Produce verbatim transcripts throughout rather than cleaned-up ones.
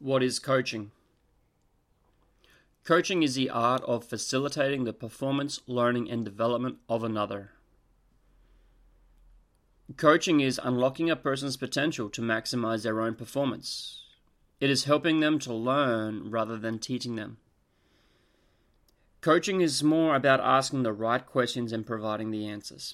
What is coaching? Coaching is the art of facilitating the performance, learning, and development of another. Coaching is unlocking a person's potential to maximize their own performance. It is helping them to learn rather than teaching them. Coaching is more about asking the right questions and providing the answers.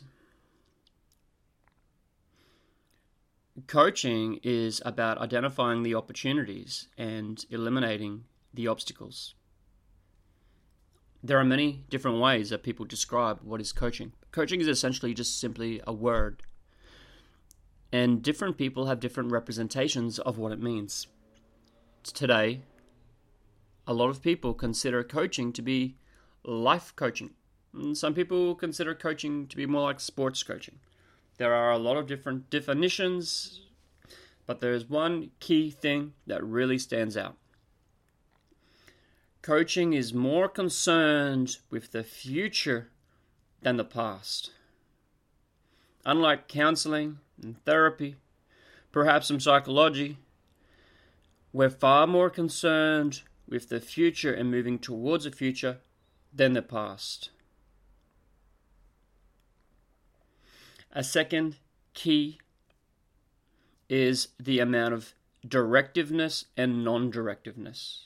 Coaching is about identifying the opportunities and eliminating the obstacles. There are many different ways that people describe what is coaching. Coaching is essentially just simply a word. And different people have different representations of what it means. Today, a lot of people consider coaching to be life coaching. And some people consider coaching to be more like sports coaching. There are a lot of different definitions, but there's one key thing that really stands out. Coaching is more concerned with the future than the past. Unlike counseling and therapy, perhaps some psychology, we're far more concerned with the future and moving towards the future than the past. A second key is the amount of directiveness and non-directiveness.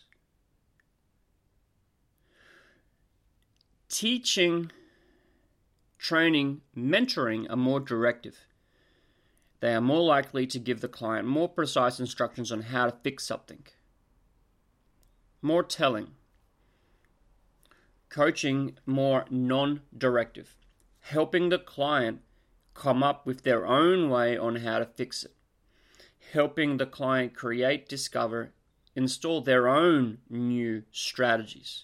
Teaching, training, mentoring are more directive. They are more likely to give the client more precise instructions on how to fix something. More telling. Coaching, more non-directive. Helping the client come up with their own way on how to fix it. Helping the client create, discover, install their own new strategies.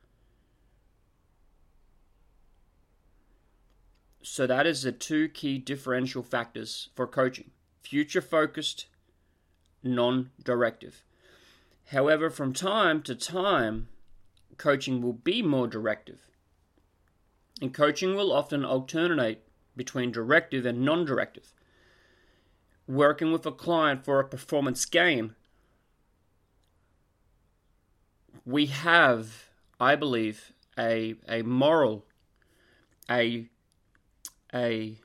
So that is the two key differential factors for coaching. Future-focused, non-directive. However, from time to time, coaching will be more directive. And coaching will often alternate between directive and non-directive. Working with a client for a performance gain, we have, I believe, a, a moral, a, a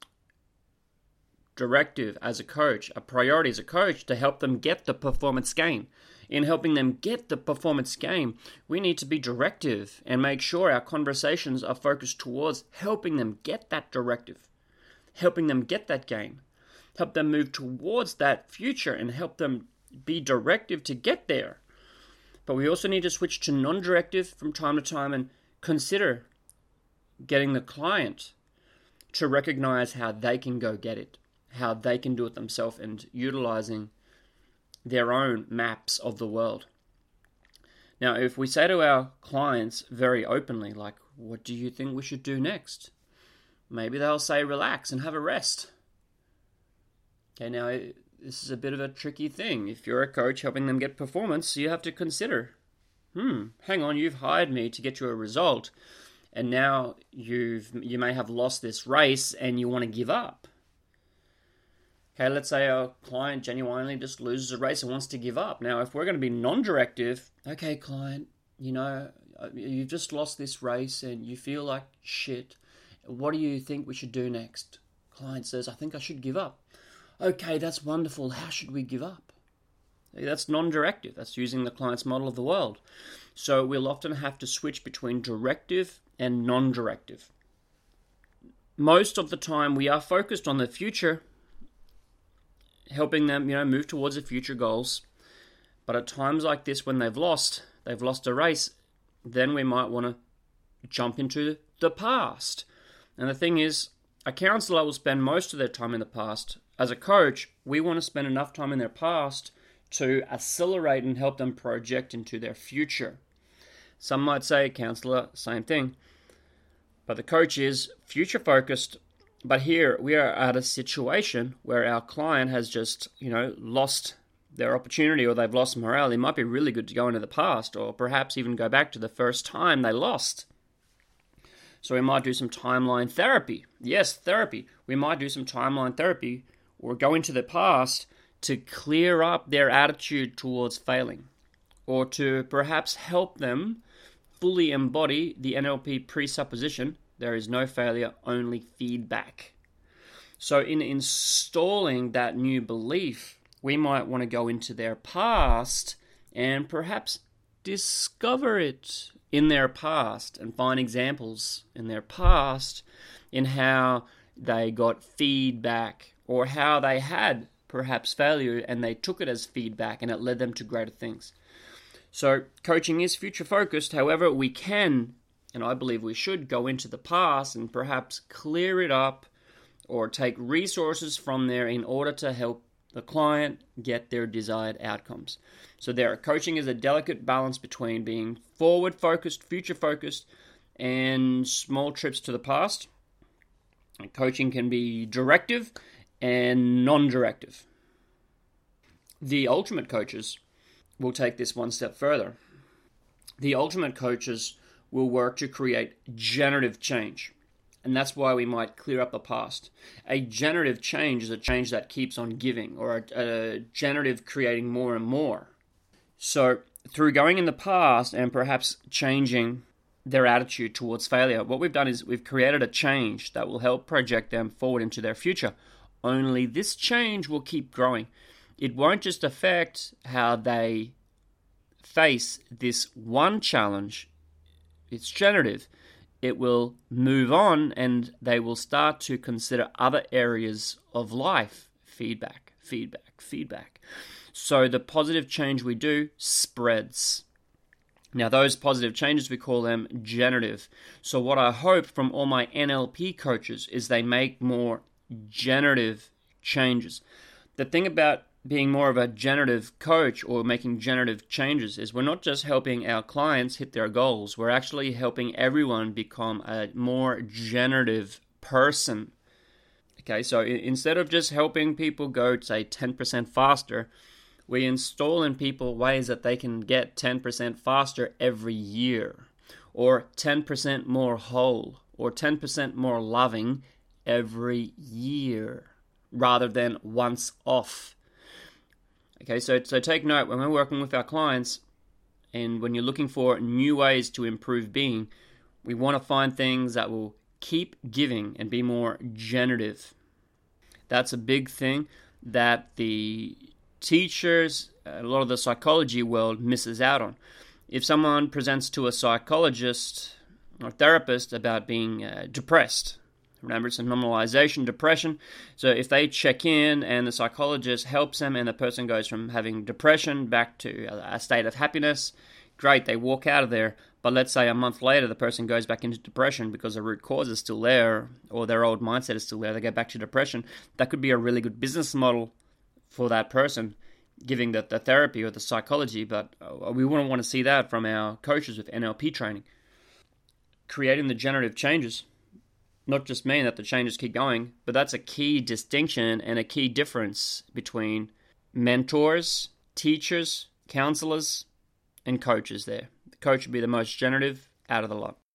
directive as a coach, a priority as a coach to help them get the performance gain. In helping them get the performance gain, we need to be directive and make sure our conversations are focused towards helping them get that directive, helping them get that gain, help them move towards that future and help them be directive to get there. But we also need to switch to non-directive from time to time and consider getting the client to recognize how they can go get it, how they can do it themselves and utilizing their own maps of the world. Now, if we say to our clients very openly, like, what do you think we should do next? Maybe they'll say, relax and have a rest. Okay, now, this is a bit of a tricky thing. If you're a coach helping them get performance, you have to consider, hmm, hang on, you've hired me to get you a result, and now you've you may have lost this race and you want to give up. Okay, let's say our client genuinely just loses a race and wants to give up. Now, if we're going to be non-directive, okay, client, you know, you've just lost this race and you feel like shit. What do you think we should do next? Client says, I think I should give up. Okay, that's wonderful. How should we give up? That's non-directive. That's using the client's model of the world. So we'll often have to switch between directive and non-directive. Most of the time, we are focused on the future, helping them, you know, move towards their future goals. But at times like this, when they've lost, they've lost a race, then we might want to jump into the past. And the thing is, a counselor will spend most of their time in the past. As a coach, we want to spend enough time in their past to accelerate and help them project into their future. Some might say, counselor, same thing. But the coach is future-focused. But here we are at a situation where our client has just, you know, lost their opportunity or they've lost morale. It might be really good to go into the past or perhaps even go back to the first time they lost. So we might do some timeline therapy. Yes, therapy. We might do some timeline therapy or go into the past to clear up their attitude towards failing, or to perhaps help them fully embody the N L P presupposition, there is no failure, only feedback. So in installing that new belief, we might want to go into their past and perhaps discover it in their past and find examples in their past in how they got feedback or how they had perhaps failure and they took it as feedback and it led them to greater things. So coaching is future focused. However, we can, and I believe we should, go into the past and perhaps clear it up or take resources from there in order to help the client get their desired outcomes. So there, coaching is a delicate balance between being forward-focused, future-focused, and small trips to the past. And coaching can be directive and non-directive. The ultimate coaches will take this one step further. The ultimate coaches will work to create generative change. And that's why we might clear up the past. A generative change is a change that keeps on giving, or a, a generative creating more and more. So through going in the past and perhaps changing their attitude towards failure, what we've done is we've created a change that will help project them forward into their future. Only this change will keep growing. It won't just affect how they face this one challenge. It's generative. It will move on and they will start to consider other areas of life. Feedback, feedback, feedback. So the positive change we do spreads. Now those positive changes, we call them generative. So what I hope from all my N L P coaches is they make more generative changes. The thing about being more of a generative coach or making generative changes is we're not just helping our clients hit their goals, we're actually helping everyone become a more generative person. Okay, so instead of just helping people go, say, ten percent faster, we install in people ways that they can get ten percent faster every year, or ten percent more whole, or ten percent more loving every year, rather than once off. Okay, so, so take note, when we're working with our clients and when you're looking for new ways to improve being, we want to find things that will keep giving and be more generative. That's a big thing that the teachers, a lot of the psychology world misses out on. If someone presents to a psychologist or therapist about being uh, depressed, remember, it's a normalization, depression. So if they check in and the psychologist helps them and the person goes from having depression back to a state of happiness, great, they walk out of there. But let's say a month later the person goes back into depression because the root cause is still there or their old mindset is still there. They go back to depression. That could be a really good business model for that person, giving the, the therapy or the psychology. But we wouldn't want to see that from our coaches with N L P training. Creating the generative changes not just mean that the changes keep going, but that's a key distinction and a key difference between mentors, teachers, counselors, and coaches there. The coach would be the most generative out of the lot.